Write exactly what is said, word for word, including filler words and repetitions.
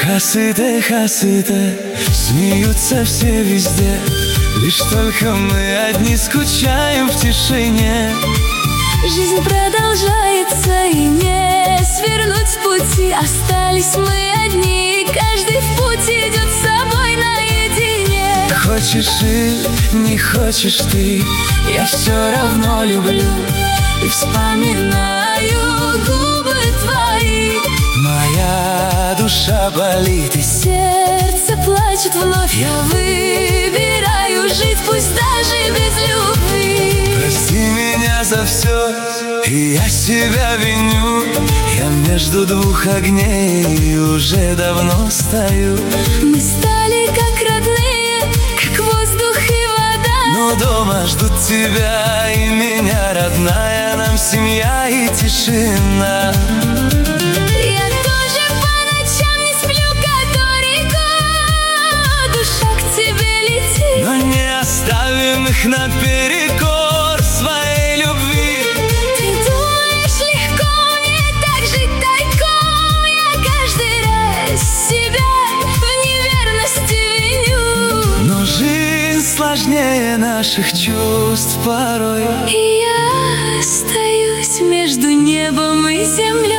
Хасыде, хасыде, смеются все везде, лишь только мы одни скучаем в тишине. Жизнь продолжается, и не свернуть с пути. Остались мы одни, и каждый в путь идет с собой наедине. Хочешь и не хочешь ты, я все равно люблю и вспоминаю губы твои. Моя душа болит и сердце плачет вновь. Я выбираю жить, пусть даже без любви. Прости меня за все, и я себя виню. Я между двух огней уже давно стою. Мы стали как родные, как воздух и вода. Но дома ждут тебя и меня, родная, нам семья и тишина. Я тоже по ночам не сплю, которико душа к тебе летит. Но не оставим их наперекор своей любви. Ты думаешь, легко мне так жить тайком? Я каждый раз себя в неверности виню. Но жизнь сложнее наших чувств порой. И я остаюсь между небом и землей.